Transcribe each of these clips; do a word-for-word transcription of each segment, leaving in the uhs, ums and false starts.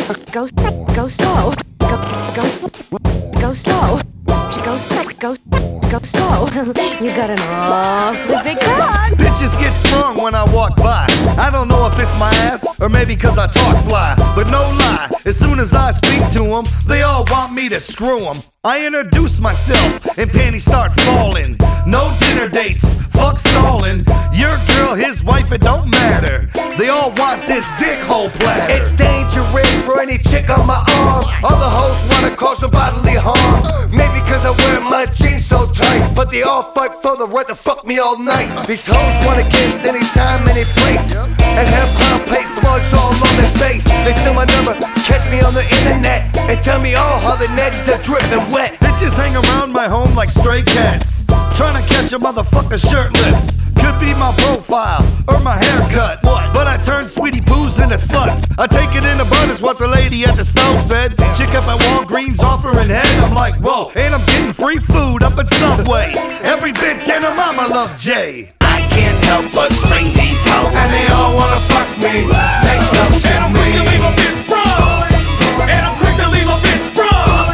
Go, go slow. Go, go, go slow. Go, go, go slow. You got an awfully big cock. Bitches get sprung when I walk by. I don't know if it's my ass or maybe cause I talk fly. But no lie, as soon as I speak to them, they all want me to screw them. I introduce myself and panties start falling. No dinner dates, fuck stalling. Your girl, his wife, it don't matter. They all want this dick hole platter. It's dangerous for any chick on my arm. All the hoes wanna cause some bodily harm. Maybe cause I wear my jeans so tight, but they all fight for the right to fuck me all night. These hoes wanna kiss anytime, any place, and have clown paste smudged all on their face. They steal my number, catch me on the internet, and tell me all how the netties are dripping wet. Bitches hang around my home like stray cats, trying to catch a motherfucker shirtless. Could be my profile or my haircut, but I turn sweetie poos into sluts. I take it in the bud is what the lady at the stove said. Chick up at Walgreens offering head, I'm like whoa. And I'm getting free food up at Subway. Every bitch and her mama love Jay. I can't help but spring these hoes, and they all wanna fuck me, make love to and I'm me. quick to leave a bitch sprung. And I'm quick to leave a bitch sprung.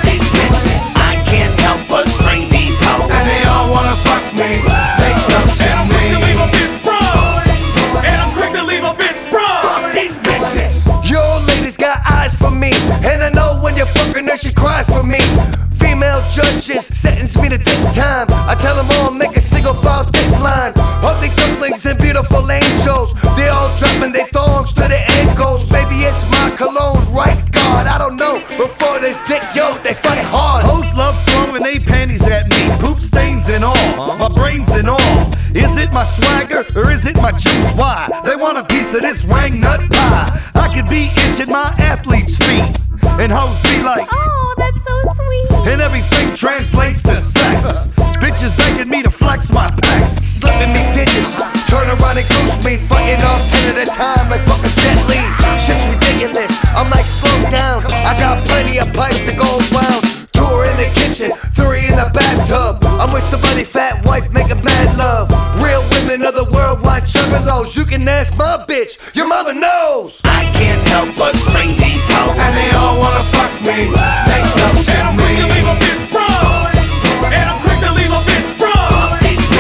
I can't help but spring these hoes, and they all wanna fuck me, make love to And I'm me. quick to leave a bitch sprung. And I'm quick to leave a bitch sprung. These bitches. Your old lady's got eyes for me, and I know when you're fucking her, she cries for me. Female judges sentence me to take time. I tell them all, make a single file thick line. Ugly dumplings and beautiful angels, they all dropping their thongs to their ankles. Maybe it's my cologne, right? God, I don't know. Before this dick, yo, they fight hard. Hoes love throwing they panties at me, poop stains and all, my brains and all. Is it my swagger or is it my juice? Why? They want a piece of this wang nut pie. I could be itching my athlete's feet, and hoes be like, Oh, that's so sweet. and everything translates to sex. Bitches begging me to flex my pecs. Slipping me digits, turn around and goose me, fighting off ten at a time like fucking Jet Li. Shit's ridiculous, I'm like slow down. I got plenty of pipe to go around. Two are in the kitchen, three in the bathtub. I'm with somebody fat wife making mad love. Real women of the world want juggalos. You can ask my bitch, your mama knows. I can't help but spring these hoes, and they all wanna fuck me, make love to And I'm quick to me. leave a bitch sprung. And I'm quick to leave a bitch sprung.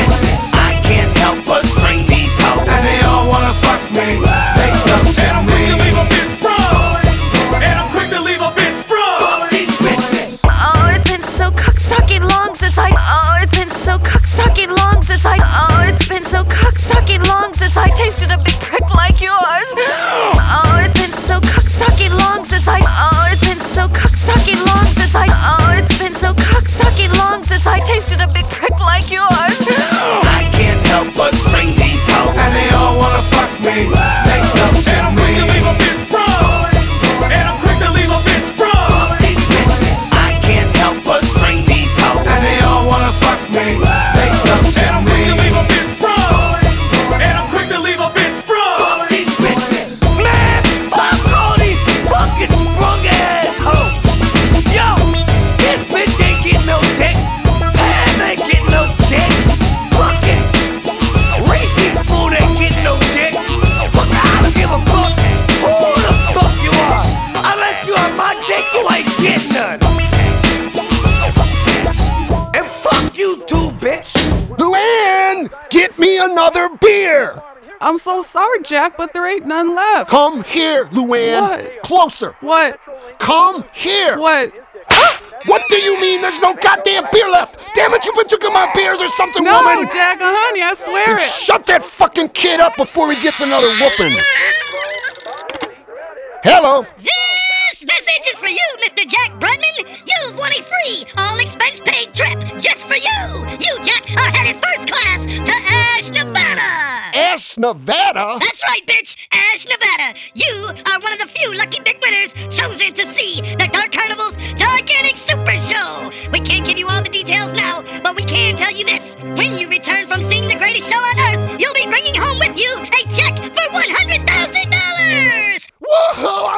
I can't help but spring these hoes, and they all wanna fuck me, make love to And I'm quick to me. leave a bitch sprung. And I'm quick to leave a bitch sprung. These bitches. Oh, it's been so cock-sucking long since I. Oh, it's been so cock-sucking long since I. Oh, it's been so cock-sucking long since I tasted a big prick like yours. Oh, it's been so cock-sucking long since I. Oh, it's been so cock-sucking long since I. Oh, it's been so cock-sucking long since I tasted a big prick like yours. I can't help but spring these hoes, and they all wanna fuck me, make love to And I'm quick to me. leave a bitch sprung. And I'm quick to leave a bitch sprung. These bitches. I can't help but spring these hoes, and they all wanna fuck me, make love to And I'm quick to me. leave a bitch sprung. And I'm quick to leave a bitch sprung. These bitches. Man, fuck all these fucking sprung ass hoes. Yo, this bitch ain't getting no dick. Pam ain't getting no dick. Fucking Reese's spoon ain't getting no dick. Fuck, I don't give a fuck who the fuck you are. Unless you are my dick, you ain't getting none. And fuck you too, bitch. Luann, get me another beer. I'm so sorry, Jack, but there ain't none left. Come here, Luann. What? Closer. What? Come here. What? What do you mean there's no goddamn beer left? Damn it, you been drinking my beers or something, No, woman? Jack, uh, honey, I swear it. Shut that fucking kid up before he gets another whooping. Hello. This message is for you, Mister Jack Brunman. You've won a free, all-expense-paid trip just for you. You, Jack, are headed first class to Ash, Nevada. Ash, Nevada? That's right, bitch. Ash, Nevada. You are one of the few lucky big winners chosen to see the Dark Carnival's gigantic super show. We can't give you all the details now, but we can tell you this. When you return from seeing the greatest show on Earth, you'll be bringing home with you a check for one hundred thousand dollars. Whoa,